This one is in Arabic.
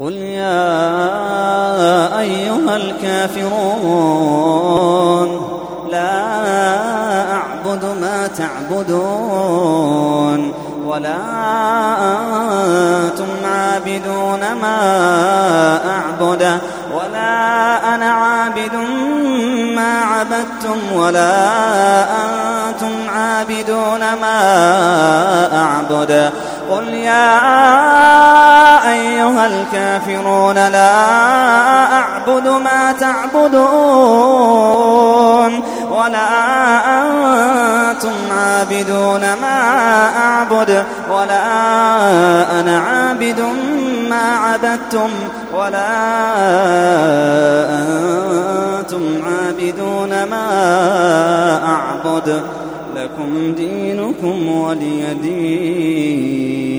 قل يا أيها الكافرون لا أعبد ما تعبدون ولا أنتم عابدون ما أعبد ولا أنا عابد ما عبدتم ولا أنتم عابدون ما أعبد قل يا أيها الكافرون لا أعبد ما تعبدون ولا أنتم عابدون ما أعبد ولا أنا عابد ما عبدتم ولا أنتم عابدون ما أعبد لكم دينكم ولي دين.